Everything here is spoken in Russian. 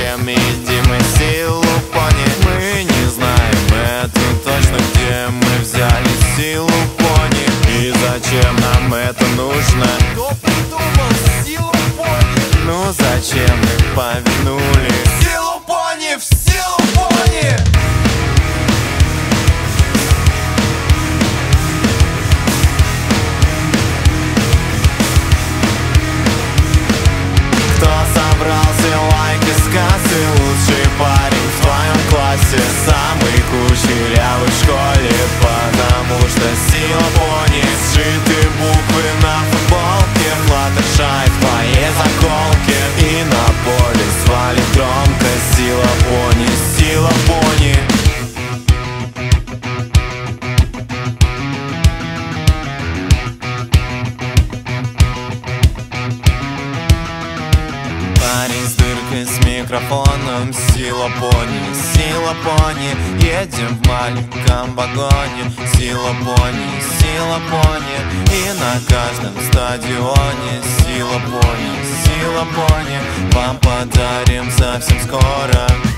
Чем едим мы силу пони? Мы не знаем это точно, где мы взяли силу пони. И зачем нам это нужно? Кто придумал силу пони? Ну зачем мы повинули? Силу пони, в силу пони! Кто собрал все лайки с кассы? Лучший парень в твоем классе, самый кучерявый в школе, потому что сила пони. Сшиты буквы на футболке, Флаттершай в твоей заколке, и на поле свалит громко сила пони, сила пони. Парень с дыркой с микрофоном, сила пони, едем в маленьком вагоне, сила пони, и на каждом стадионе сила пони, вам подарим совсем скоро.